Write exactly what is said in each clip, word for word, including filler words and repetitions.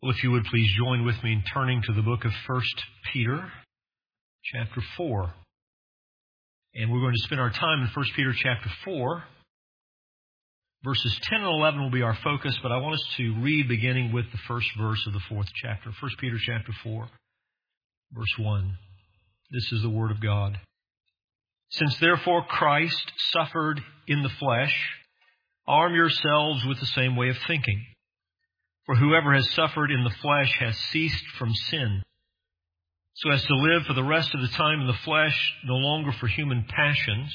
Well, if you would please join with me in turning to the book of First Peter, chapter four. And we're going to spend our time in First Peter chapter four. Verses ten and eleven will be our focus, but I want us to read beginning with the first verse of the fourth chapter. First Peter chapter four, verse one. This is the word of God. Since therefore Christ suffered in the flesh, arm yourselves with the same way of thinking. For whoever has suffered in the flesh has ceased from sin, so as to live for the rest of the time in the flesh, no longer for human passions,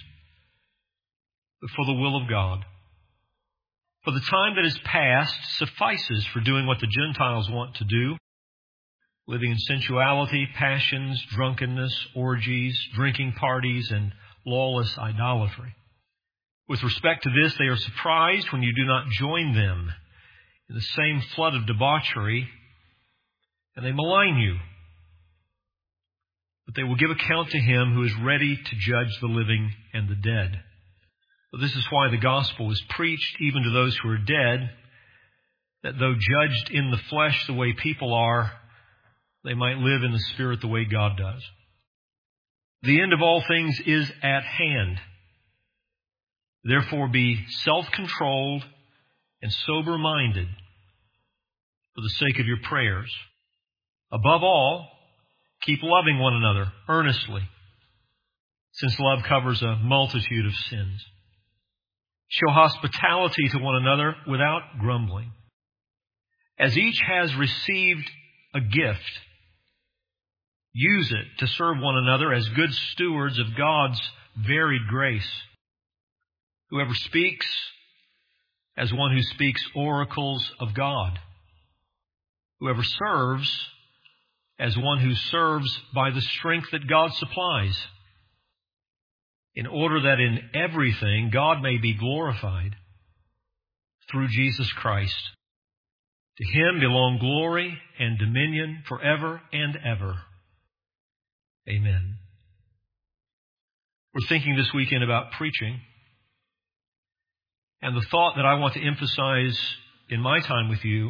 but for the will of God. For the time that is past suffices for doing what the Gentiles want to do, living in sensuality, passions, drunkenness, orgies, drinking parties, and lawless idolatry. With respect to this, they are surprised when you do not join them in the same flood of debauchery, and they malign you. But they will give account to him who is ready to judge the living and the dead. But this is why the gospel is preached even to those who are dead, that though judged in the flesh the way people are, they might live in the spirit the way God does. The end of all things is at hand. Therefore be self-controlled and sober-minded for the sake of your prayers. Above all, keep loving one another earnestly, since love covers a multitude of sins. Show hospitality to one another without grumbling. As each has received a gift, use it to serve one another as good stewards of God's varied grace. Whoever speaks, as one who speaks oracles of God. Whoever serves, as one who serves by the strength that God supplies, in order that in everything God may be glorified through Jesus Christ. To him belong glory and dominion forever and ever. Amen. We're thinking this weekend about preaching. And the thought that I want to emphasize in my time with you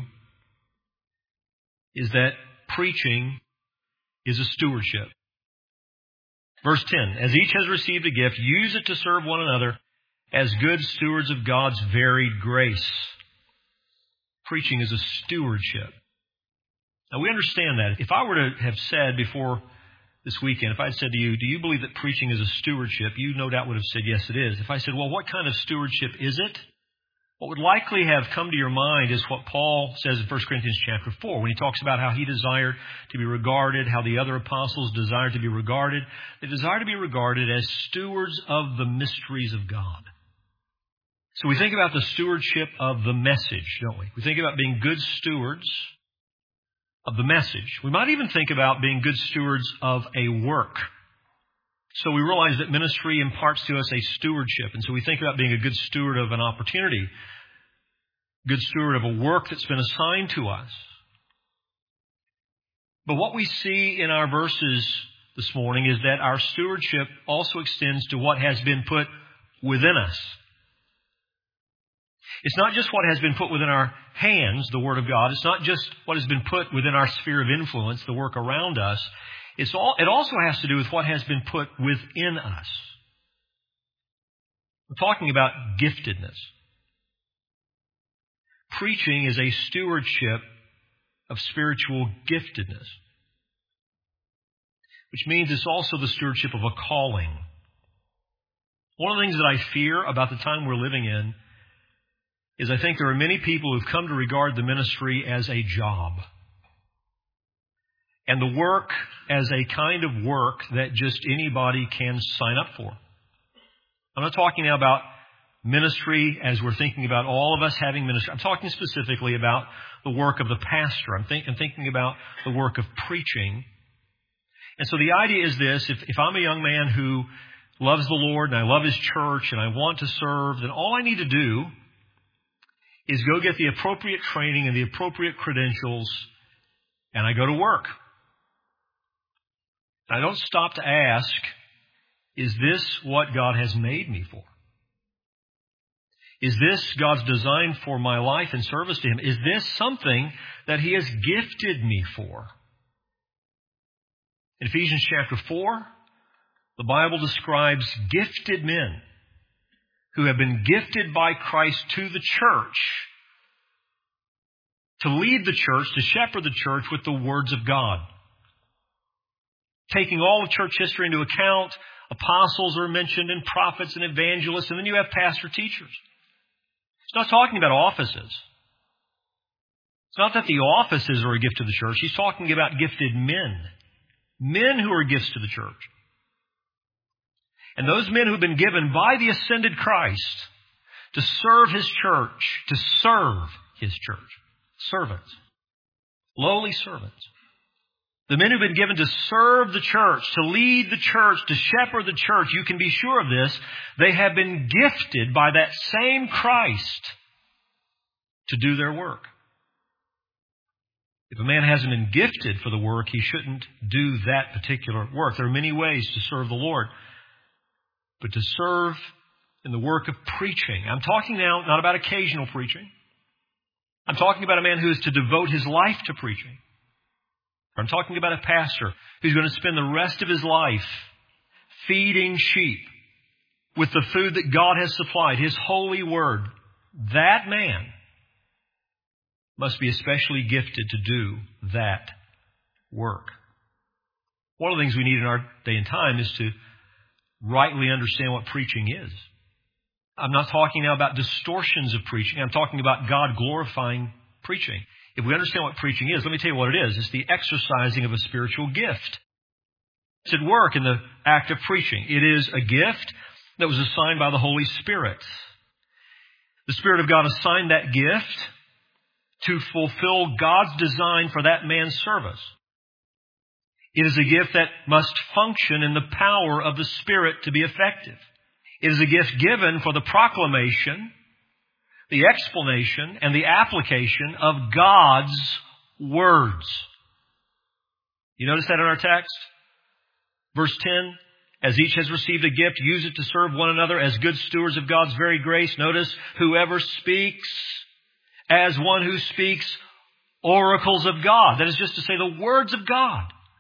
is that preaching is a stewardship. Verse ten, as each has received a gift, use it to serve one another as good stewards of God's varied grace. Preaching is a stewardship. Now we understand that. If I were to have said before this weekend, if I had said to you, do you believe that preaching is a stewardship? You no doubt would have said, yes, it is. If I said, well, what kind of stewardship is it? What would likely have come to your mind is what Paul says in First Corinthians chapter four, when he talks about how he desired to be regarded, how the other apostles desired to be regarded. They desire to be regarded as stewards of the mysteries of God. So we think about the stewardship of the message, don't we? We think about being good stewards of the message. We might even think about being good stewards of a work. So we realize that ministry imparts to us a stewardship. And so we think about being a good steward of an opportunity, good steward of a work that's been assigned to us. But what we see in our verses this morning is that our stewardship also extends to what has been put within us. It's not just what has been put within our hands, the Word of God. It's not just what has been put within our sphere of influence, the work around us. It's all, it also has to do with what has been put within us. We're talking about giftedness. Preaching is a stewardship of spiritual giftedness, which means it's also the stewardship of a calling. One of the things that I fear about the time we're living in is I think there are many people who've come to regard the ministry as a job. And the work as a kind of work that just anybody can sign up for. I'm not talking now about ministry as we're thinking about all of us having ministry. I'm talking specifically about the work of the pastor. I'm, think, I'm thinking about the work of preaching. And so the idea is this, if, if I'm a young man who loves the Lord and I love His church and I want to serve, then all I need to do is go get the appropriate training and the appropriate credentials and I go to work. I don't stop to ask, is this what God has made me for? Is this God's design for my life and service to Him? Is this something that He has gifted me for? In Ephesians chapter four, the Bible describes gifted men who have been gifted by Christ to the church to lead the church, to shepherd the church with the words of God. Taking all of church history into account, apostles are mentioned and prophets and evangelists, and then you have pastor teachers. He's not talking about offices. It's not that the offices are a gift to the church. He's talking about gifted men. Men who are gifts to the church. And those men who have been given by the ascended Christ to serve His church, to serve His church. Servants. Lowly servants. The men who have been given to serve the church, to lead the church, to shepherd the church, you can be sure of this, they have been gifted by that same Christ to do their work. If a man hasn't been gifted for the work, he shouldn't do that particular work. There are many ways to serve the Lord. But to serve in the work of preaching. I'm talking now not about occasional preaching. I'm talking about a man who is to devote his life to preaching. I'm talking about a pastor who's going to spend the rest of his life feeding sheep with the food that God has supplied, His holy word. That man must be especially gifted to do that work. One of the things we need in our day and time is to rightly understand what preaching is. I'm not talking now about distortions of preaching. I'm talking about God-glorifying preaching. If we understand what preaching is, let me tell you what it is. It's the exercising of a spiritual gift. It's at work in the act of preaching. It is a gift that was assigned by the Holy Spirit. The Spirit of God assigned that gift to fulfill God's design for that man's service. It is a gift that must function in the power of the Spirit to be effective. It is a gift given for the proclamation, the explanation, and the application of God's words. You notice that in our text? Verse ten, as each has received a gift, use it to serve one another as good stewards of God's very grace. Notice, whoever speaks as one who speaks oracles of God. That is just to say, the words of God.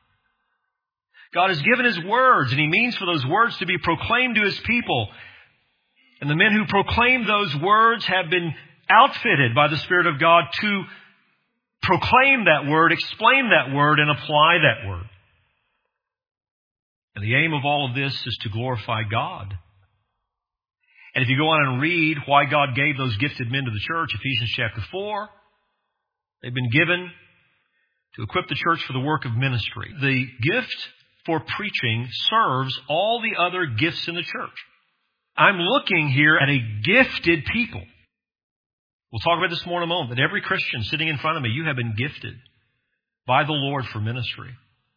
God has given His words, and He means for those words to be proclaimed to His people. And the men who proclaim those words have been outfitted by the Spirit of God to proclaim that word, explain that word, and apply that word. And the aim of all of this is to glorify God. And if you go on and read why God gave those gifted men to the church, Ephesians chapter four, they've been given to equip the church for the work of ministry. The gift for preaching serves all the other gifts in the church. I'm looking here at a gifted people. We'll talk about this more in a moment, but every Christian sitting in front of me, you have been gifted by the Lord for ministry.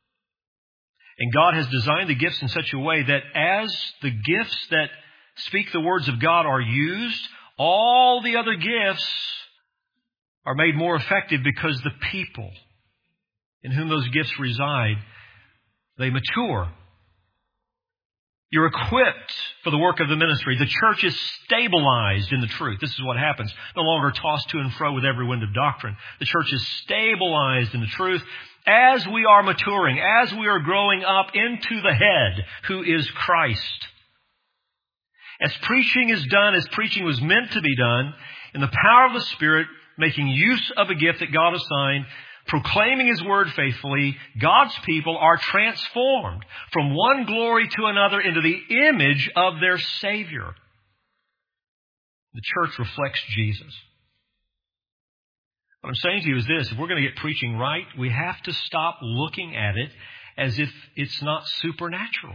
And God has designed the gifts in such a way that as the gifts that speak the words of God are used, all the other gifts are made more effective because the people in whom those gifts reside, they mature. You're equipped for the work of the ministry. The church is stabilized in the truth. This is what happens. No longer tossed to and fro with every wind of doctrine. The church is stabilized in the truth as we are maturing, as we are growing up into the head, who is Christ. As preaching is done, as preaching was meant to be done, in the power of the Spirit, making use of a gift that God assigned, proclaiming His word faithfully, God's people are transformed from one glory to another into the image of their Savior. The church reflects Jesus. What I'm saying to you is this: if we're going to get preaching right, we have to stop looking at it as if it's not supernatural.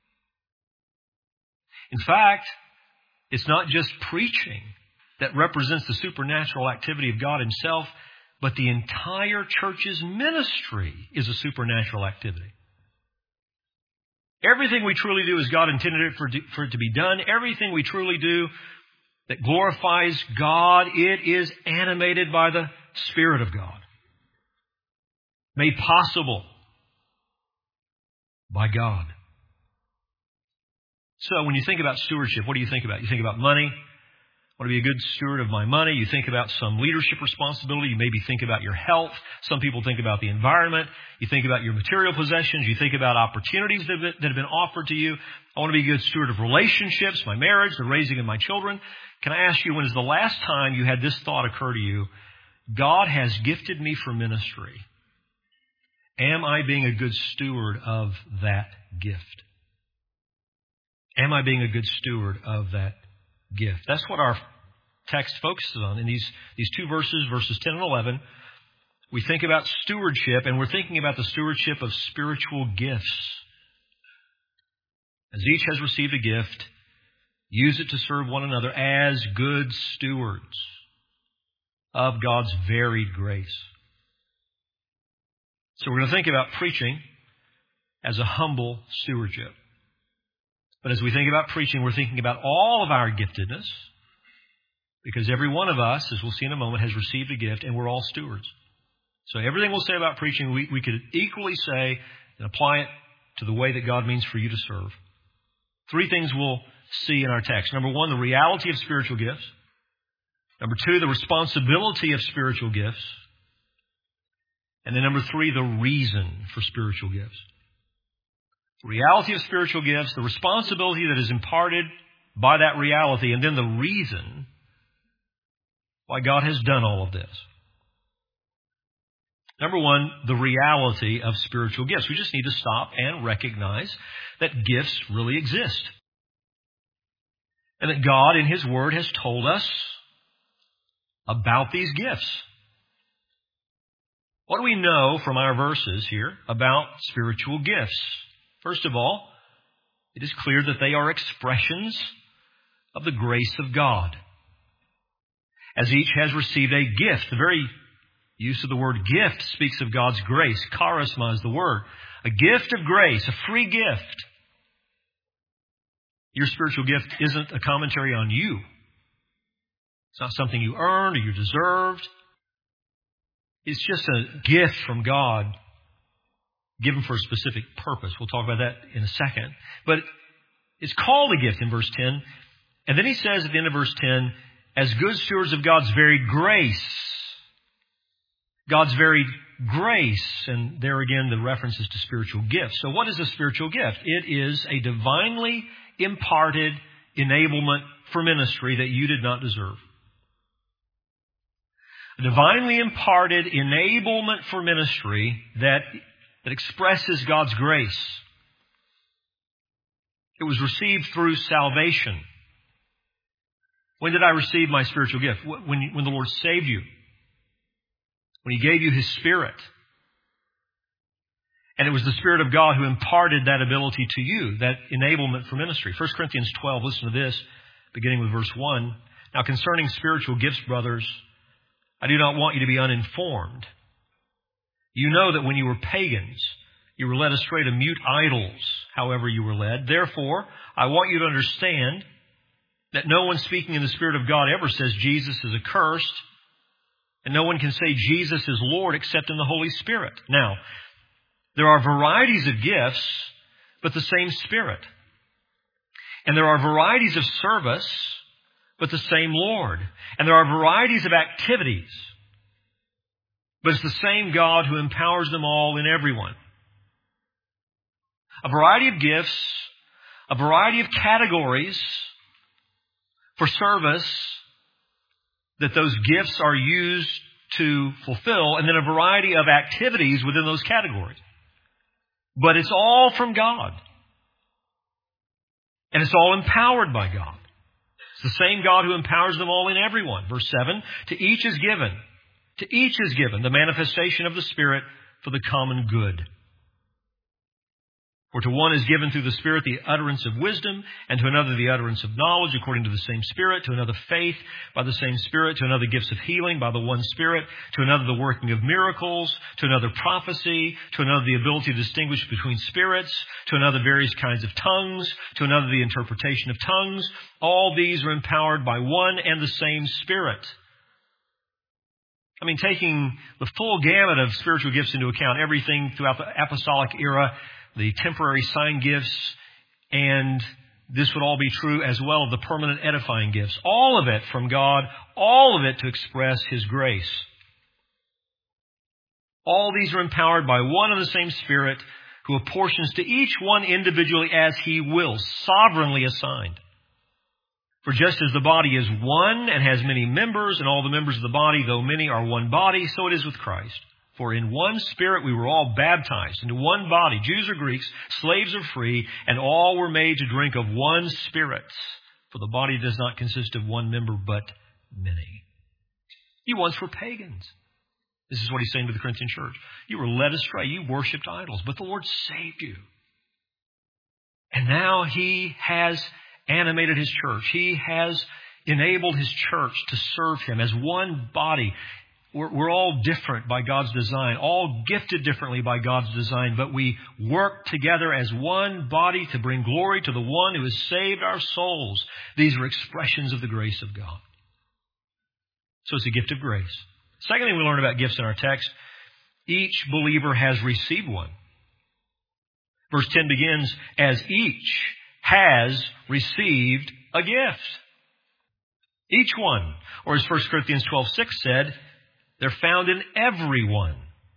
In fact, it's not just preaching that represents the supernatural activity of God Himself, but the entire church's ministry is a supernatural activity. Everything we truly do as God intended it for, for it to be done, everything we truly do that glorifies God, it is animated by the Spirit of God. Made possible by God. So when you think about stewardship, what do you think about? You think about money, I want to be a good steward of my money. You think about some leadership responsibility. You maybe think about your health. Some people think about the environment. You think about your material possessions. You think about opportunities that have, that have been offered to you. I want to be a good steward of relationships, my marriage, the raising of my children. Can I ask you, when is the last time you had this thought occur to you? God has gifted me for ministry. Am I being a good steward of that gift? Am I being a good steward of that gift? That's what our text focuses on in these, these two verses, verses ten and eleven. We think about stewardship, and we're thinking about the stewardship of spiritual gifts. As each has received a gift, use it to serve one another as good stewards of God's varied grace. So we're going to think about preaching as a humble stewardship. But as we think about preaching, we're thinking about all of our giftedness, because every one of us, as we'll see in a moment, has received a gift, and we're all stewards. So everything we'll say about preaching, we, we could equally say and apply it to the way that God means for you to serve. Three things we'll see in our text. Number one, the reality of spiritual gifts. Number two, the responsibility of spiritual gifts. And then number three, the reason for spiritual gifts. The reality of spiritual gifts, the responsibility that is imparted by that reality, and then the reason why God has done all of this. Number one, the reality of spiritual gifts. We just need to stop and recognize that gifts really exist. And that God in His Word has told us about these gifts. What do we know from our verses here about spiritual gifts? First of all, it is clear that they are expressions of the grace of God. As each has received a gift, the very use of the word gift speaks of God's grace. Charisma is the word. A gift of grace, a free gift. Your spiritual gift isn't a commentary on you. It's not something you earned or you deserved. It's just a gift from God given for a specific purpose. We'll talk about that in a second. But it's called a gift in verse ten. And then he says at the end of verse ten, as good stewards of God's varied grace. God's varied grace. And there again, the reference is to spiritual gifts. So what is a spiritual gift? It is a divinely imparted enablement for ministry that you did not deserve. A divinely imparted enablement for ministry that, that expresses God's grace. It was received through salvation. When did I receive my spiritual gift? When, when the Lord saved you. When He gave you His Spirit. And it was the Spirit of God who imparted that ability to you, that enablement for ministry. First Corinthians twelve, listen to this, beginning with verse one. Now concerning spiritual gifts, brothers, I do not want you to be uninformed. You know that when you were pagans, you were led astray to mute idols, however you were led. Therefore, I want you to understand that no one speaking in the Spirit of God ever says Jesus is accursed, and no one can say Jesus is Lord except in the Holy Spirit. Now, there are varieties of gifts, but the same Spirit. And there are varieties of service, but the same Lord. And there are varieties of activities, but it's the same God who empowers them all in everyone. A variety of gifts, a variety of categories for service that those gifts are used to fulfill, and then a variety of activities within those categories. But it's all from God. And it's all empowered by God. It's the same God who empowers them all in everyone. Verse seven, to each is given, to each is given the manifestation of the Spirit for the common good. For to one is given through the Spirit the utterance of wisdom, and to another the utterance of knowledge according to the same Spirit, to another faith by the same Spirit, to another gifts of healing by the one Spirit, to another the working of miracles, to another prophecy, to another the ability to distinguish between spirits, to another various kinds of tongues, to another the interpretation of tongues. All these are empowered by one and the same Spirit. I mean, taking the full gamut of spiritual gifts into account, everything throughout the apostolic era, the temporary sign gifts, and this would all be true as well of the permanent edifying gifts. All of it from God, all of it to express His grace. All these are empowered by one and the same Spirit, who apportions to each one individually as He wills, sovereignly assigned. For just as the body is one and has many members, and all the members of the body, though many, are one body, so it is with Christ. For in one Spirit we were all baptized into one body, Jews or Greeks, slaves or free, and all were made to drink of one Spirit. For the body does not consist of one member, but many. You once were pagans. This is what he's saying to the Corinthian church. You were led astray. You worshipped idols, but the Lord saved you. And now He has animated His church. He has enabled His church to serve Him as one body. We're, we're all different by God's design, all gifted differently by God's design, but we work together as one body to bring glory to the one who has saved our souls. These are expressions of the grace of God. So it's a gift of grace. Second thing we learn about gifts in our text, each believer has received one. Verse ten begins, as each has received a gift. Each one. Or as First Corinthians twelve six said, they're found in everyone.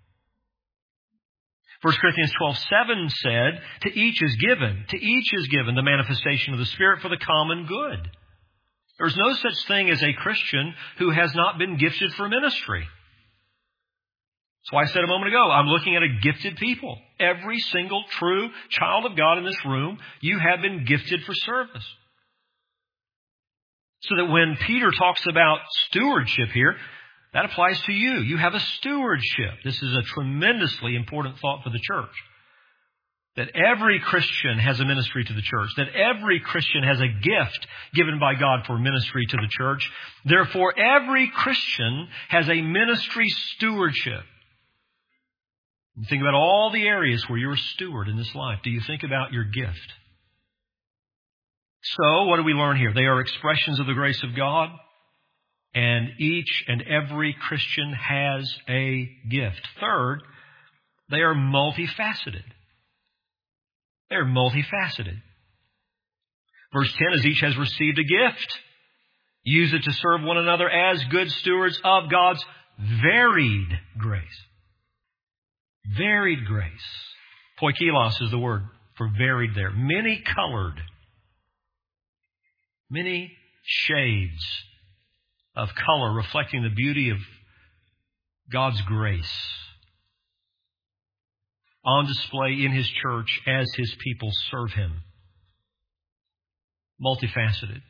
First Corinthians twelve seven said, to each is given, to each is given the manifestation of the Spirit for the common good. There's no such thing as a Christian who has not been gifted for ministry. That's why I said a moment ago, I'm looking at a gifted people. Every single true child of God in this room, you have been gifted for service. So that when Peter talks about stewardship here, that applies to you. You have a stewardship. This is a tremendously important thought for the church. That every Christian has a ministry to the church. That every Christian has a gift given by God for ministry to the church. Therefore, every Christian has a ministry stewardship. You think about all the areas where you're a steward in this life. Do you think about your gift? So, what do we learn here? They are expressions of the grace of God. And each and every Christian has a gift. Third, they are multifaceted. They're multifaceted. Verse ten, as each has received a gift, use it to serve one another as good stewards of God's varied grace. Varied grace. Poikilos is the word for varied there. Many colored. Many shades of color reflecting the beauty of God's grace on display in His church as His people serve Him. Multifaceted.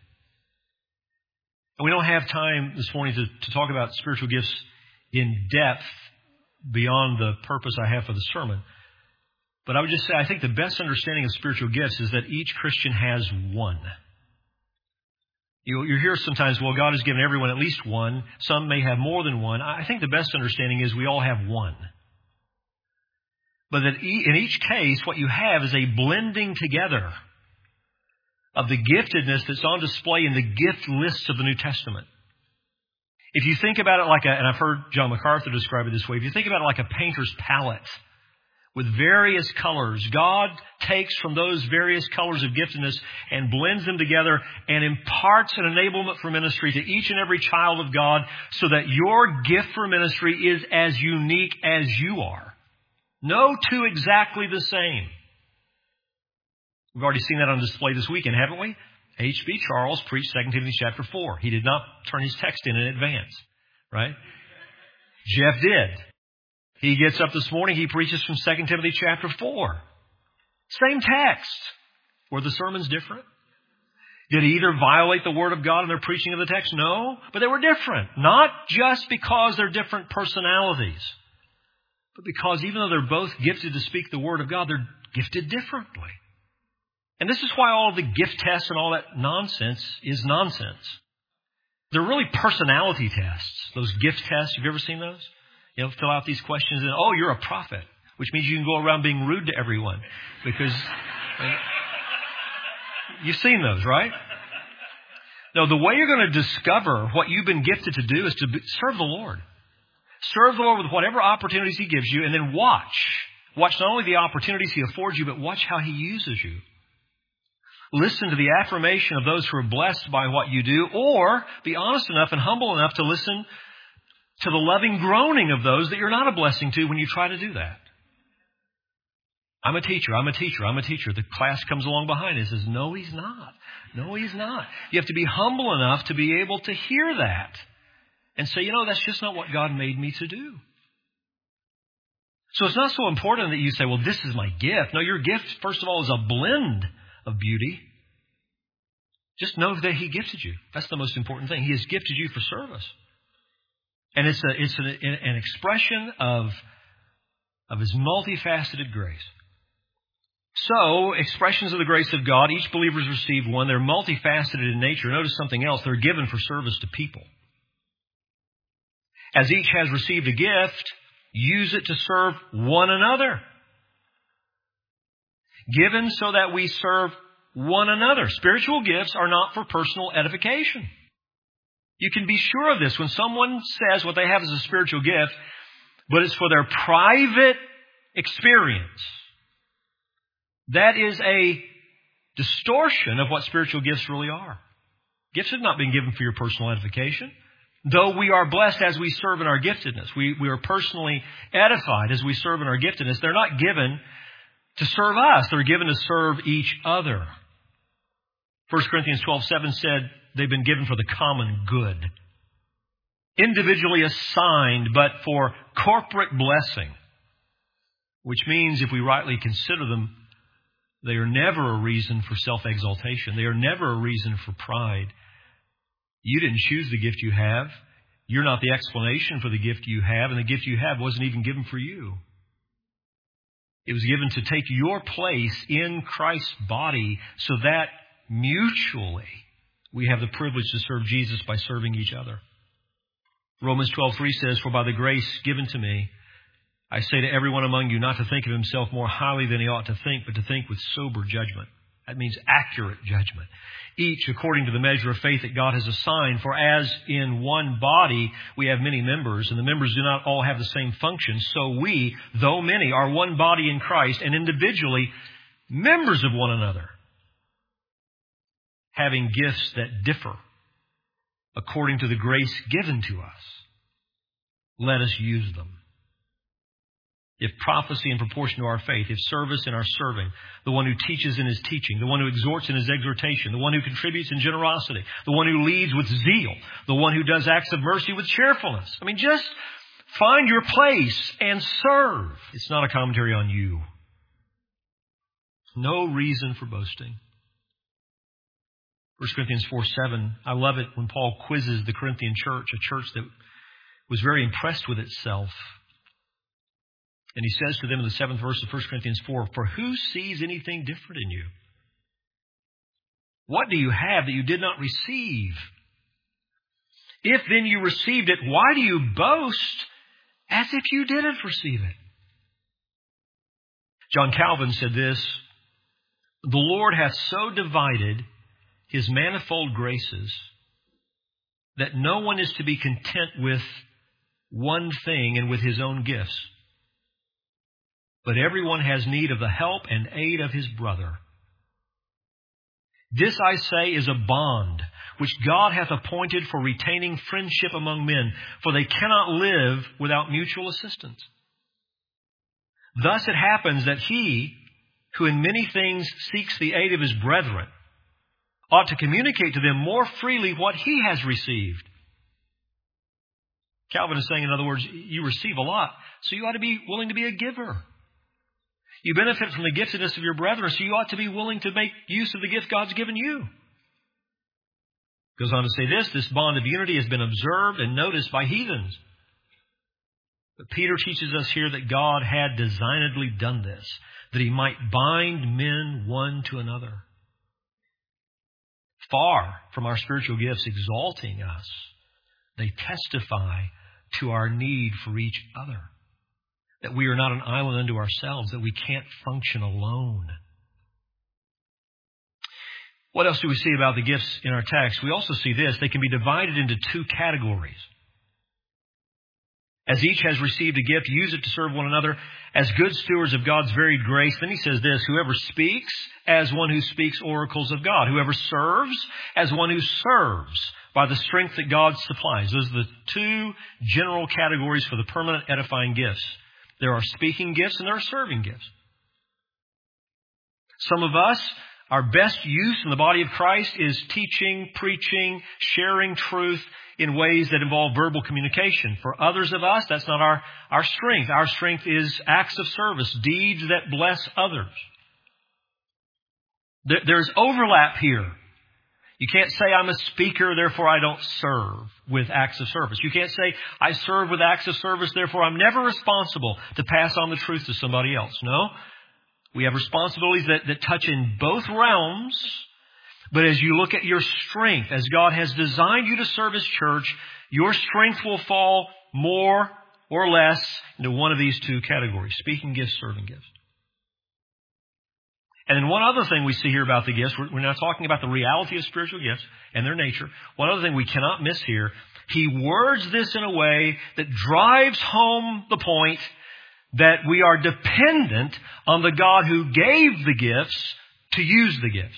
And we don't have time this morning to, to talk about spiritual gifts in depth beyond the purpose I have for the sermon. But I would just say, I think the best understanding of spiritual gifts is that each Christian has one. You, you hear sometimes, well, God has given everyone at least one. Some may have more than one. I think the best understanding is we all have one. But that in each case, what you have is a blending together of the giftedness that's on display in the gift lists of the New Testament. If you think about it like a, and I've heard John MacArthur describe it this way, if you think about it like a painter's palette with various colors, God takes from those various colors of giftedness and blends them together and imparts an enablement for ministry to each and every child of God so that your gift for ministry is as unique as you are. No two exactly the same. We've already seen that on display this weekend, haven't we? H B Charles preached Second Timothy chapter four. He did not turn his text in in advance, right? Jeff did. He gets up this morning, he preaches from Second Timothy chapter four. Same text. Were the sermons different? Did he either violate the Word of God in their preaching of the text? No, but they were different. Not just because they're different personalities, but because even though they're both gifted to speak the Word of God, they're gifted differently. And this is why all the gift tests and all that nonsense is nonsense. They're really personality tests, those gift tests. Have you ever seen those? You know, fill out these questions and, oh, you're a prophet, which means you can go around being rude to everyone. Because uh, you've seen those, right? No, the way you're going to discover what you've been gifted to do is to be, serve the Lord. Serve the Lord with whatever opportunities He gives you, and then watch. Watch not only the opportunities He affords you, but watch how He uses you. listen to the affirmation of those who are blessed by what you do, or be honest enough and humble enough to listen to the loving groaning of those that you're not a blessing to when you try to do that. I'm a teacher, I'm a teacher, I'm a teacher. The class comes along behind and says, no, he's not. No, he's not. You have to be humble enough to be able to hear that and say, you know, that's just not what God made me to do. So it's not so important that you say, well, this is my gift. No, your gift, first of all, is a blend of beauty. Just know that He gifted you. That's the most important thing. He has gifted you for service. And it's a, it's an, an expression of, of His multifaceted grace. So, expressions of the grace of God, each believer has received one. They're multifaceted in nature. Notice something else. They're given for service to people. As each has received a gift, use it to serve one another. Given so that we serve one another. Spiritual gifts are not for personal edification. You can be sure of this. When someone says what they have is a spiritual gift, but it's for their private experience, that is a distortion of what spiritual gifts really are. Gifts have not been given for your personal edification. Though we are blessed as we serve in our giftedness. We, we are personally edified as we serve in our giftedness. They're not given to serve us. They're given to serve each other. First Corinthians twelve seven said they've been given for the common good. Individually assigned, but for corporate blessing. Which means if we rightly consider them, they are never a reason for self-exaltation. They are never a reason for pride. You didn't choose the gift you have. You're not the explanation for the gift you have, and the gift you have wasn't even given for you. It was given to take your place in Christ's body so that mutually we have the privilege to serve Jesus by serving each other. Romans twelve three says, for by the grace given to me, I say to everyone among you not to think of himself more highly than he ought to think, but to think with sober judgment. That means accurate judgment. Each according to the measure of faith that God has assigned. For as in one body we have many members, and the members do not all have the same function, so we, though many, are one body in Christ, and individually members of one another, having gifts that differ according to the grace given to us. Let us use them. If prophecy in proportion to our faith, if service in our serving, the one who teaches in his teaching, the one who exhorts in his exhortation, the one who contributes in generosity, the one who leads with zeal, the one who does acts of mercy with cheerfulness. I mean, just find your place and serve. It's not a commentary on you. No reason for boasting. First Corinthians four seven, I love it when Paul quizzes the Corinthian church, a church that was very impressed with itself. And he says to them in the seventh verse of First Corinthians four, for who sees anything different in you? What do you have that you did not receive? If then you received it, why do you boast as if you didn't receive it? John Calvin said this, the Lord hath so divided His manifold graces that no one is to be content with one thing and with his own gifts. But everyone has need of the help and aid of his brother. This, I say, is a bond which God hath appointed for retaining friendship among men, for they cannot live without mutual assistance. Thus it happens that he, who in many things seeks the aid of his brethren, ought to communicate to them more freely what he has received. Calvin is saying, in other words, you receive a lot, so you ought to be willing to be a giver. You benefit from the giftedness of your brethren, so you ought to be willing to make use of the gift God's given you. Goes on to say this, this bond of unity has been observed and noticed by heathens. But Peter teaches us here that God had designedly done this, that He might bind men one to another. Far from our spiritual gifts exalting us, they testify to our need for each other. That we are not an island unto ourselves, that we can't function alone. What else do we see about the gifts in our text? We also see this. They can be divided into two categories. As each has received a gift, use it to serve one another as good stewards of God's varied grace. Then he says this, whoever speaks as one who speaks oracles of God. Whoever serves as one who serves by the strength that God supplies. Those are the two general categories for the permanent edifying gifts. There are speaking gifts and there are serving gifts. Some of us, our best use in the body of Christ is teaching, preaching, sharing truth in ways that involve verbal communication. For others of us, that's not our, our strength. Our strength is acts of service, deeds that bless others. There, there's overlap here. You can't say I'm a speaker, therefore I don't serve with acts of service. You can't say I serve with acts of service, therefore I'm never responsible to pass on the truth to somebody else. No. We have responsibilities that, that touch in both realms. But as you look at your strength, as God has designed you to serve His church, your strength will fall more or less into one of these two categories, speaking gifts, serving gifts. And then one other thing we see here about the gifts, we're, we're now talking about the reality of spiritual gifts and their nature. One other thing we cannot miss here, he words this in a way that drives home the point that we are dependent on the God who gave the gifts to use the gifts.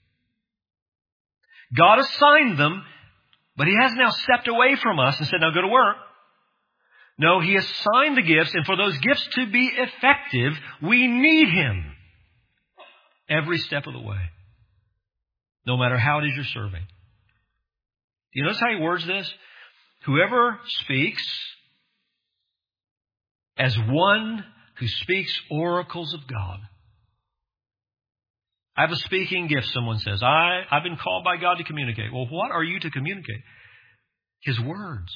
God assigned them, but He has now stepped away from us and said, now go to work. No, He assigned the gifts, and for those gifts to be effective, we need Him every step of the way, no matter how it is you're serving. Do you notice how He words this? Whoever speaks as one who speaks oracles of God. I have a speaking gift, someone says. I, I've been called by God to communicate. Well, what are you to communicate? His words.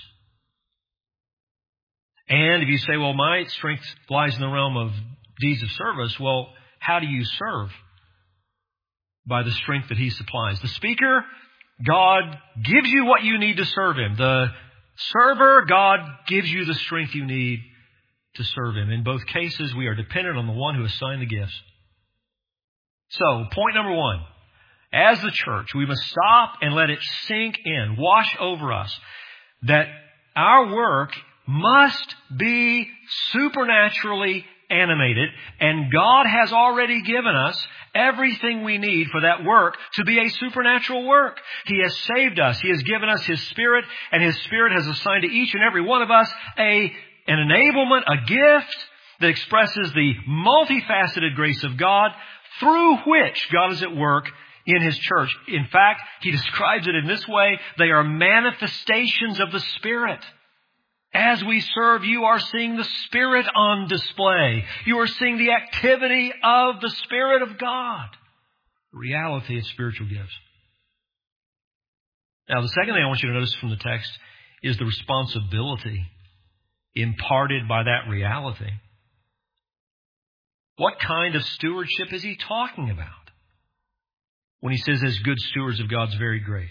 And if you say, well, my strength lies in the realm of deeds of service, well, how do you serve? By the strength that He supplies. The speaker, God gives you what you need to serve Him. The server, God gives you the strength you need to serve Him. In both cases, we are dependent on the one who assigned the gifts. So, point number one. As the church, we must stop and let it sink in, wash over us, that our work must be supernaturally animated, and God has already given us everything we need for that work to be a supernatural work. He has saved us. He has given us His Spirit, and His Spirit has assigned to each and every one of us a, an enablement, a gift that expresses the multifaceted grace of God through which God is at work in His church. In fact, He describes it in this way. They are manifestations of the Spirit. As we serve, you are seeing the Spirit on display. You are seeing the activity of the Spirit of God. The reality of spiritual gifts. Now, the second thing I want you to notice from the text is the responsibility imparted by that reality. What kind of stewardship is he talking about when he says as good stewards of God's varied grace?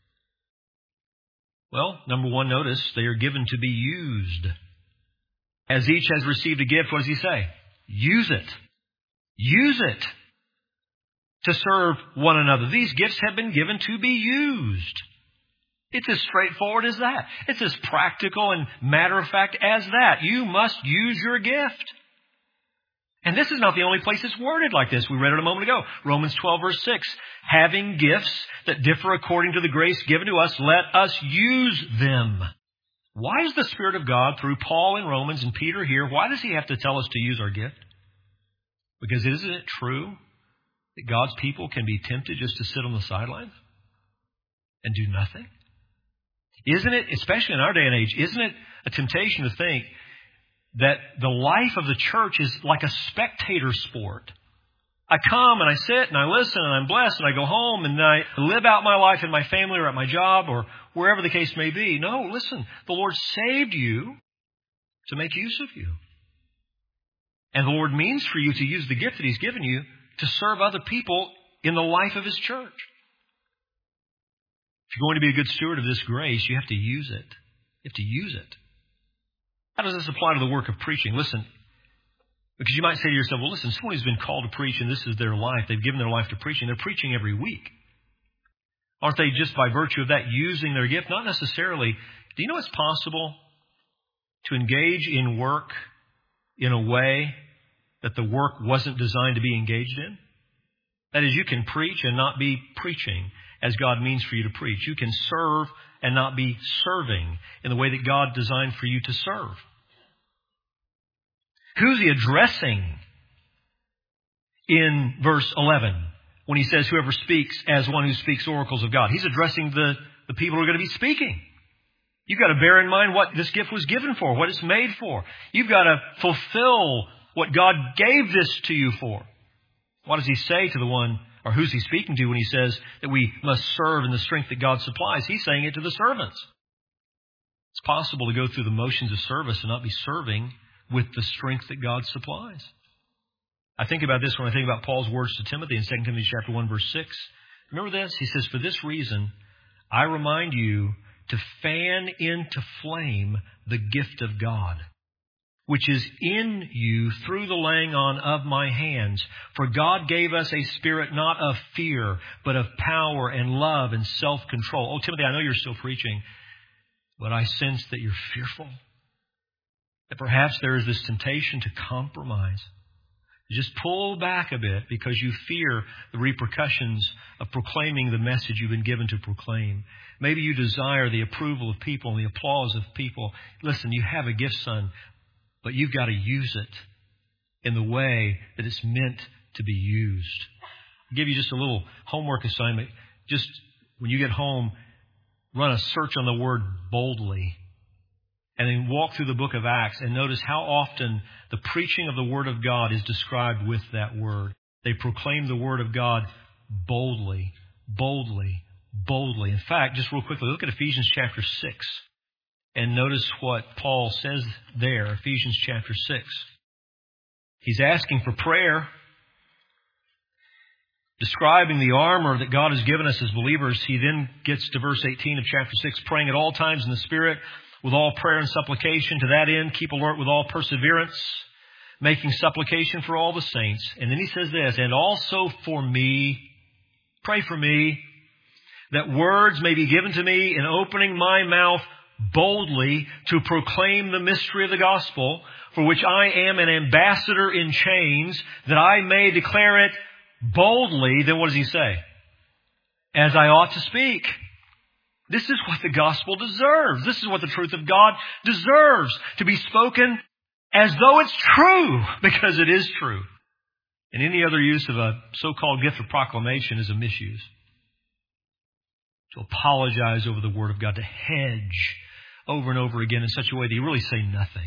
Well, number one, notice they are given to be used. As each has received a gift, what does he say? Use it. Use it to serve one another. These gifts have been given to be used. It's as straightforward as that. It's as practical and matter-of-fact as that. You must use your gift. And this is not the only place it's worded like this. We read it a moment ago. Romans twelve, verse six. Having gifts that differ according to the grace given to us, let us use them. Why is the Spirit of God, through Paul in Romans and Peter here, why does He have to tell us to use our gift? Because isn't it true that God's people can be tempted just to sit on the sidelines and do nothing? Isn't it, especially in our day and age, isn't it a temptation to think that the life of the church is like a spectator sport? I come and I sit and I listen and I'm blessed and I go home and I live out my life in my family or at my job or wherever the case may be. No, listen, the Lord saved you to make use of you. And the Lord means for you to use the gift that He's given you to serve other people in the life of His church. If you're going to be a good steward of this grace, you have to use it. You have to use it. How does this apply to the work of preaching? Listen, because you might say to yourself, well, listen, someone who's been called to preach and this is their life, they've given their life to preaching, they're preaching every week. Aren't they just by virtue of that using their gift? Not necessarily. Do you know it's possible to engage in work in a way that the work wasn't designed to be engaged in? That is, you can preach and not be preaching as God means for you to preach. You can serve and not be serving in the way that God designed for you to serve. Who's he addressing in verse eleven when he says whoever speaks as one who speaks oracles of God? He's addressing the, the people who are going to be speaking. You've got to bear in mind what this gift was given for, what it's made for. You've got to fulfill what God gave this to you for. What does he say to the one, or who's he speaking to when he says that we must serve in the strength that God supplies? He's saying it to the servants. It's possible to go through the motions of service and not be serving with the strength that God supplies. I think about this when I think about Paul's words to Timothy in Second Timothy chapter one, verse six. Remember this? He says, for this reason, I remind you to fan into flame the gift of God, which is in you through the laying on of my hands. For God gave us a spirit not of fear, but of power and love and self-control. Oh, Timothy, I know you're still preaching, but I sense that you're fearful. That perhaps there is this temptation to compromise. Just pull back a bit because you fear the repercussions of proclaiming the message you've been given to proclaim. Maybe you desire the approval of people and the applause of people. Listen, you have a gift, son, but you've got to use it in the way that it's meant to be used. I'll give you just a little homework assignment. Just when you get home, run a search on the word boldly. And then walk through the book of Acts and notice how often the preaching of the Word of God is described with that word. They proclaim the Word of God boldly, boldly, boldly. In fact, just real quickly, look at Ephesians chapter six and notice what Paul says there, Ephesians chapter six. He's asking for prayer, describing the armor that God has given us as believers. He then gets to verse eighteen of chapter six, praying at all times in the Spirit, with all prayer and supplication. To that end, keep alert with all perseverance, making supplication for all the saints. And then he says this, and also for me, pray for me, that words may be given to me in opening my mouth boldly to proclaim the mystery of the gospel, for which I am an ambassador in chains, that I may declare it boldly. Then what does he say? As I ought to speak. This is what the gospel deserves. This is what the truth of God deserves, to be spoken as though it's true, because it is true. And any other use of a so-called gift of proclamation is a misuse. To apologize over the Word of God, to hedge over and over again in such a way that you really say nothing.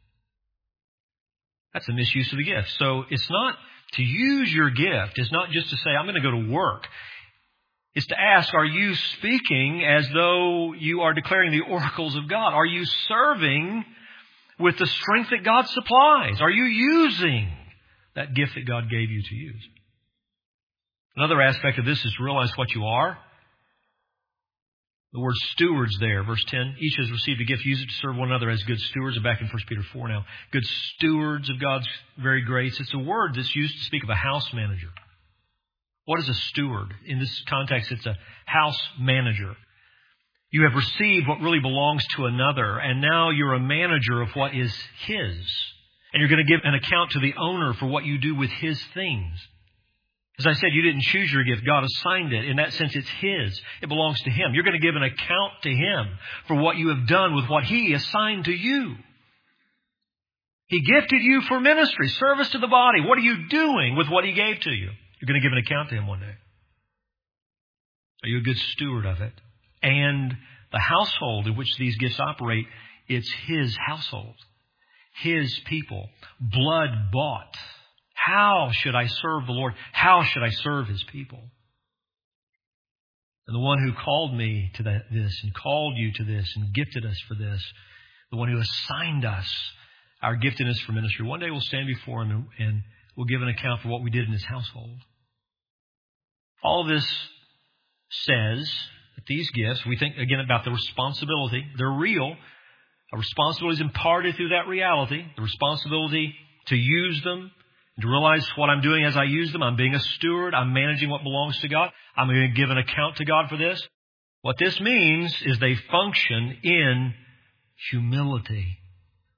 That's a misuse of the gift. So it's not to use your gift. It's not just to say, I'm going to go to work. It's to ask, are you speaking as though you are declaring the oracles of God? Are you serving with the strength that God supplies? Are you using that gift that God gave you to use? Another aspect of this is to realize what you are. The word stewards there, verse ten, each has received a gift, use it to serve one another as good stewards. I'm back in First Peter four now. Good stewards of God's very grace. It's a word that's used to speak of a house manager. What is a steward? In this context, it's a house manager. You have received what really belongs to another, and now you're a manager of what is his. And you're going to give an account to the owner for what you do with his things. As I said, you didn't choose your gift. God assigned it. In that sense, it's his. It belongs to him. You're going to give an account to him for what you have done with what he assigned to you. He gifted you for ministry, service to the body. What are you doing with what he gave to you? You're going to give an account to him one day. Are you a good steward of it? And the household in which these gifts operate, it's his household, his people, blood bought. How should I serve the Lord? How should I serve his people? And the one who called me to that, this and called you to this and gifted us for this, the one who assigned us our giftedness for ministry, one day we'll stand before him and, and we'll give an account for what we did in his household. All this says that these gifts, we think again about the responsibility. They're real. A responsibility is imparted through that reality. The responsibility to use them, to realize what I'm doing as I use them. I'm being a steward. I'm managing what belongs to God. I'm going to give an account to God for this. What this means is they function in humility.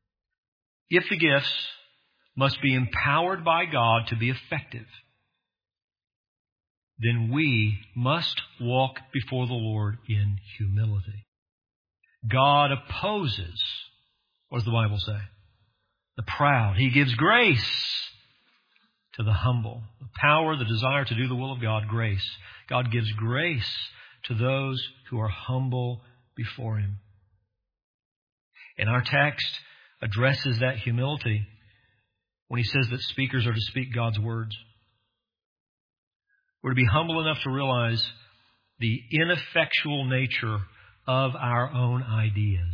if the gifts must be empowered by God to be effective, then we must walk before the Lord in humility. God opposes, what does the Bible say? The proud. He gives grace to the humble. The power, the desire to do the will of God, grace. God gives grace to those who are humble before Him. And our text addresses that humility when he says that speakers are to speak God's words. We're to be humble enough to realize the ineffectual nature of our own ideas.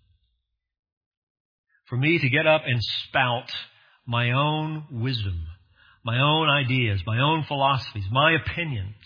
For me to get up and spout my own wisdom, my own ideas, my own philosophies, my opinions,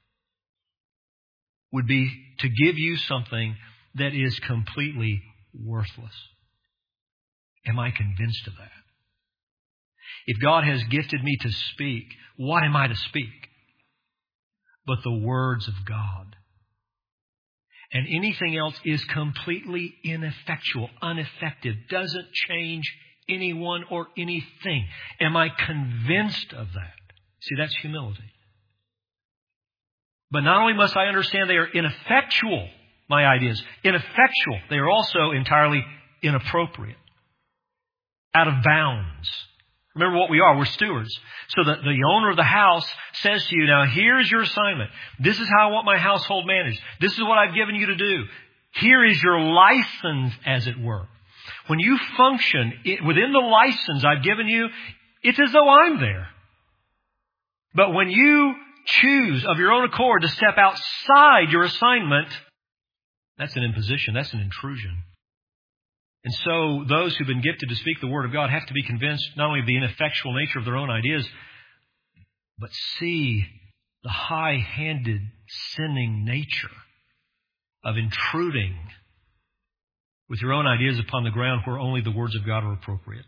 would be to give you something that is completely worthless. Am I convinced of that? If God has gifted me to speak, what am I to speak? But the words of God. And anything else is completely ineffectual, ineffective, doesn't change anyone or anything. Am I convinced of that? See, that's humility. But not only must I understand they are ineffectual, my ideas, ineffectual, they are also entirely inappropriate, out of bounds. Remember what we are. We're stewards. So that the owner of the house says to you, now here's your assignment. This is how I want my household managed. This is what I've given you to do. Here is your license, as it were. When you function within the license I've given you, it's as though I'm there. But when you choose of your own accord to step outside your assignment, that's an imposition. That's an intrusion. And so those who've been gifted to speak the Word of God have to be convinced not only of the ineffectual nature of their own ideas, but see the high-handed, sinning nature of intruding with your own ideas upon the ground where only the words of God are appropriate.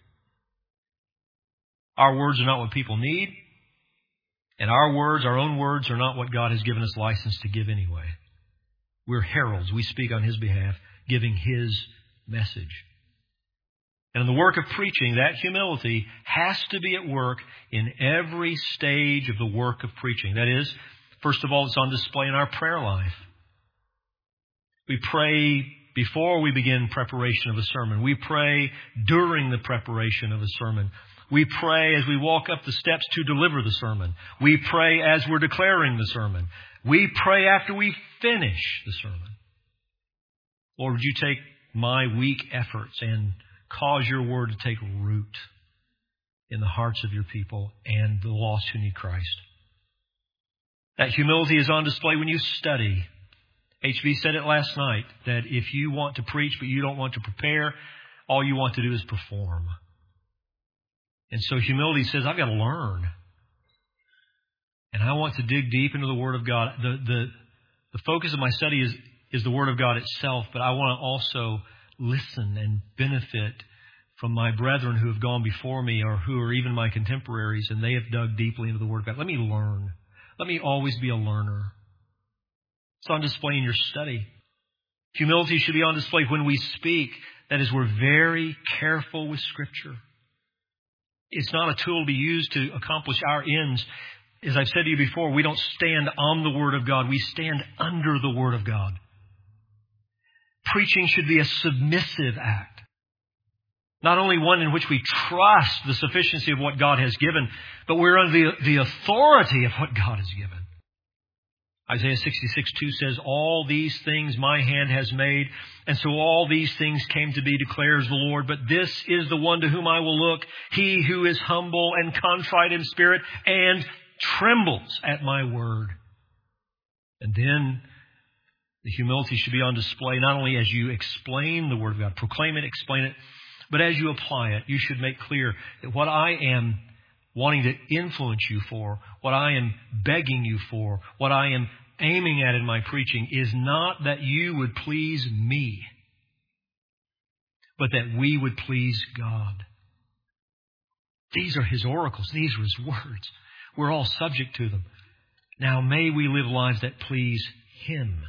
Our words are not what people need, and our words, our own words, are not what God has given us license to give anyway. We're heralds. We speak on His behalf, giving His message. And in the work of preaching, that humility has to be at work in every stage of the work of preaching. That is, first of all, it's on display in our prayer life. We pray before we begin preparation of a sermon. We pray during the preparation of a sermon. We pray as we walk up the steps to deliver the sermon. We pray as we're declaring the sermon. We pray after we finish the sermon. Lord, would you take my weak efforts and cause your word to take root in the hearts of your people and the lost who need Christ. That humility is on display when you study. H B said it last night, that if you want to preach but you don't want to prepare, all you want to do is perform. And so humility says, I've got to learn. And I want to dig deep into the Word of God. The, the, the focus of my study is is the Word of God itself, but I want to also listen and benefit from my brethren who have gone before me or who are even my contemporaries, and they have dug deeply into the Word of God. Let me learn. Let me always be a learner. It's on display in your study. Humility should be on display when we speak. That is, we're very careful with Scripture. It's not a tool to be used to accomplish our ends. As I've said to you before, we don't stand on the Word of God. We stand under the Word of God. Preaching should be a submissive act. Not only one in which we trust the sufficiency of what God has given, but we're under the, the authority of what God has given. Isaiah sixty-six two says, all these things my hand has made, and so all these things came to be, declares the Lord. But this is the one to whom I will look, he who is humble and contrite in spirit and trembles at my word. And then the humility should be on display not only as you explain the Word of God, proclaim it, explain it, but as you apply it. You should make clear that what I am wanting to influence you for, what I am begging you for, what I am aiming at in my preaching is not that you would please me, but that we would please God. These are His oracles. These are His words. We're all subject to them. Now may we live lives that please Him.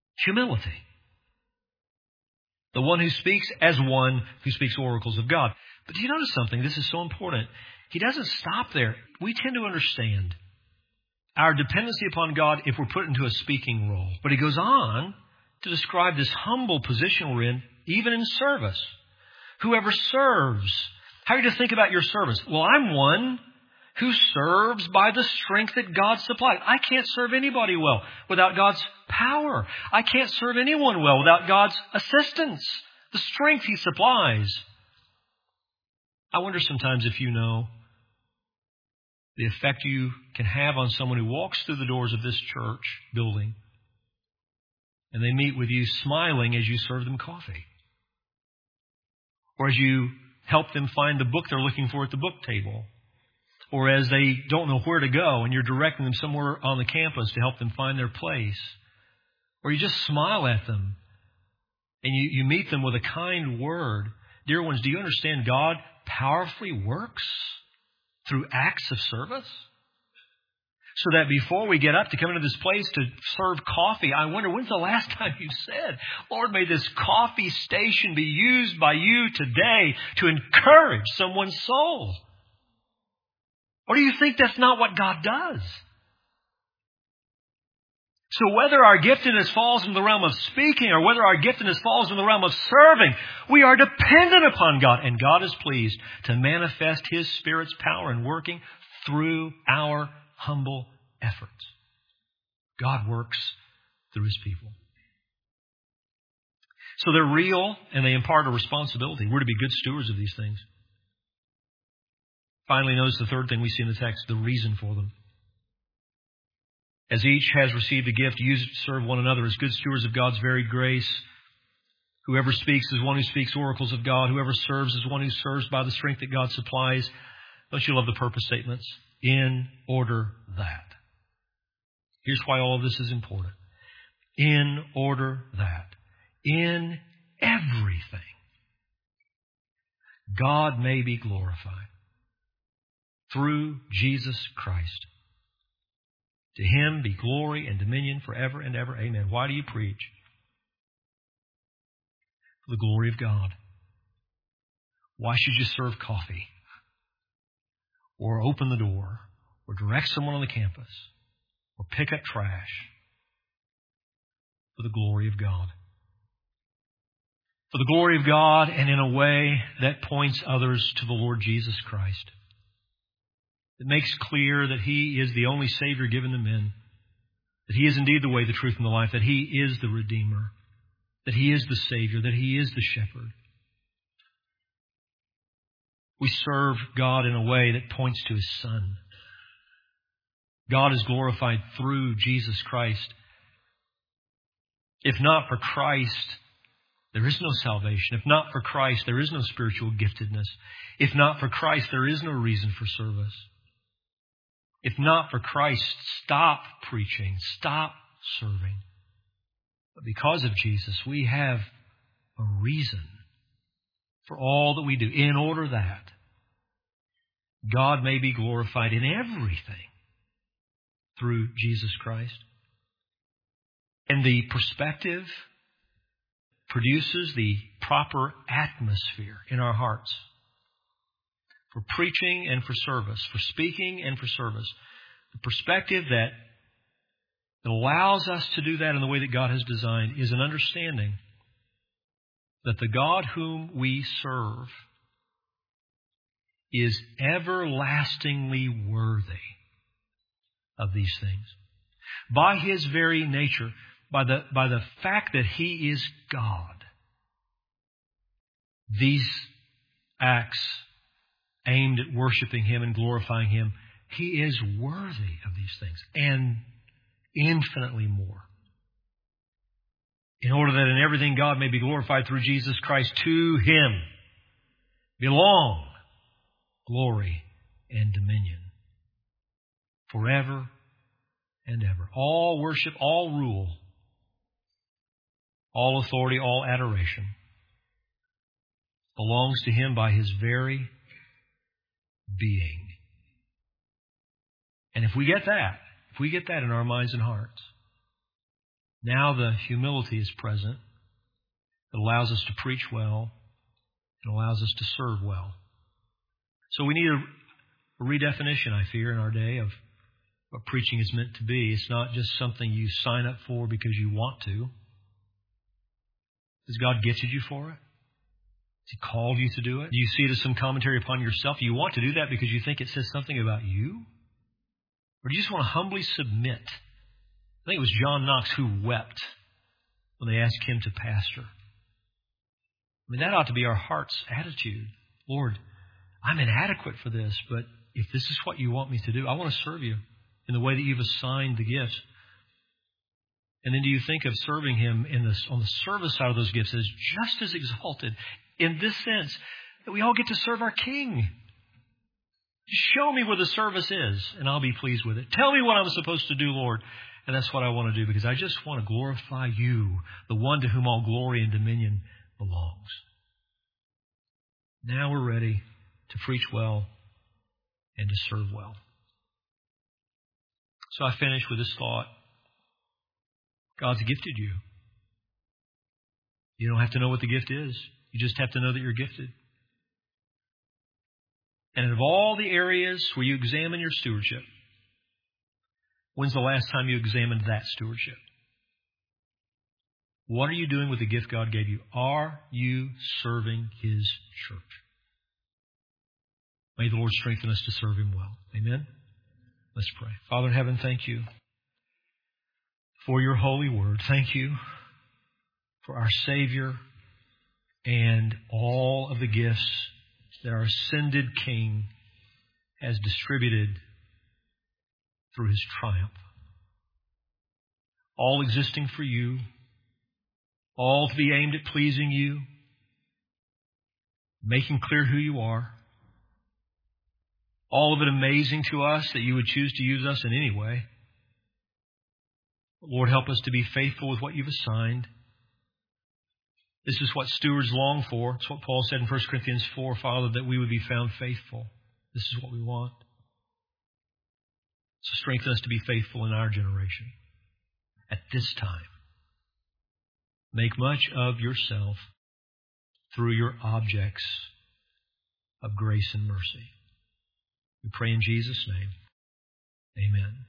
Humility. The one who speaks as one who speaks oracles of God. But do you notice something? This is so important. He doesn't stop there. We tend to understand our dependency upon God if we're put into a speaking role. But he goes on to describe this humble position we're in, even in service. Whoever serves. How are you to think about your service? Well, I'm one who serves by the strength that God supplies. I can't serve anybody well without God's power. I can't serve anyone well without God's assistance, the strength He supplies. I wonder sometimes if you know the effect you can have on someone who walks through the doors of this church building and they meet with you smiling as you serve them coffee, or as you help them find the book they're looking for at the book table, or as they don't know where to go and you're directing them somewhere on the campus to help them find their place, or you just smile at them and you, you meet them with a kind word. Dear ones, do you understand God powerfully works through acts of service? So that before we get up to come into this place to serve coffee, I wonder, when's the last time you said, Lord, may this coffee station be used by you today to encourage someone's soul? Or do you think that's not what God does? So whether our giftedness falls in the realm of speaking or whether our giftedness falls in the realm of serving, we are dependent upon God. And God is pleased to manifest His Spirit's power in working through our humble efforts. God works through His people. So they're real and they impart a responsibility. We're to be good stewards of these things. Finally, notice the third thing we see in the text, the reason for them. As each has received a gift, use it to serve one another as good stewards of God's varied grace. Whoever speaks is one who speaks oracles of God. Whoever serves is one who serves by the strength that God supplies. Don't you love the purpose statements? In order that. Here's why all of this is important. In order that. In everything, God may be glorified through Jesus Christ. To Him be glory and dominion forever and ever. Amen. Why do you preach? For the glory of God. Why should you serve coffee? Or open the door? Or direct someone on the campus? Or pick up trash? For the glory of God. For the glory of God, and in a way that points others to the Lord Jesus Christ. It makes clear that He is the only Savior given to men. That He is indeed the way, the truth, and the life. That He is the Redeemer. That He is the Savior. That He is the Shepherd. We serve God in a way that points to His Son. God is glorified through Jesus Christ. If not for Christ, there is no salvation. If not for Christ, there is no spiritual giftedness. If not for Christ, there is no reason for service. If not for Christ, stop preaching, stop serving. But because of Jesus, we have a reason for all that we do, in order that God may be glorified in everything through Jesus Christ. And the perspective produces the proper atmosphere in our hearts for preaching and for service, for speaking and for service. The perspective that allows us to do that in the way that God has designed is an understanding that the God whom we serve is everlastingly worthy of these things. By His very nature, by the, by the fact that He is God, these acts aimed at worshiping Him and glorifying Him, He is worthy of these things and infinitely more. In order that in everything God may be glorified through Jesus Christ, to Him belong glory and dominion forever and ever. All worship, all rule, all authority, all adoration belongs to Him by His very being. And if we get that, if we get that in our minds and hearts, now the humility is present. It allows us to preach well. It allows us to serve well. So we need a, a redefinition, I fear, in our day of what preaching is meant to be. It's not just something you sign up for because you want to. Has God gifted you for it? Has He called you to do it? Do you see it as some commentary upon yourself? Do you want to do that because you think it says something about you? Or do you just want to humbly submit? I think it was John Knox who wept when they asked him to pastor. I mean, that ought to be our heart's attitude. Lord, I'm inadequate for this, but if this is what you want me to do, I want to serve you in the way that you've assigned the gifts. And then do you think of serving Him in this, on the service side of those gifts as just as exalted in this sense that we all get to serve our King? Show me where the service is, and I'll be pleased with it. Tell me what I'm supposed to do, Lord. And that's what I want to do, because I just want to glorify you, the one to whom all glory and dominion belongs. Now we're ready to preach well and to serve well. So I finish with this thought. God's gifted you. You don't have to know what the gift is. You just have to know that you're gifted. And of all the areas where you examine your stewardship, when's the last time you examined that stewardship? What are you doing with the gift God gave you? Are you serving His church? May the Lord strengthen us to serve Him well. Amen? Let's pray. Father in heaven, thank you for your holy word. Thank you for our Savior and all of the gifts that our ascended King has distributed through His triumph. All existing for you, all to be aimed at pleasing you, making clear who you are. All of it amazing to us that you would choose to use us in any way. Lord, help us to be faithful with what you've assigned. This is what stewards long for. It's what Paul said in First Corinthians four, Father, that we would be found faithful. This is what we want. So strengthen us to be faithful in our generation at this time. Make much of yourself through your objects of grace and mercy. We pray in Jesus' name. Amen.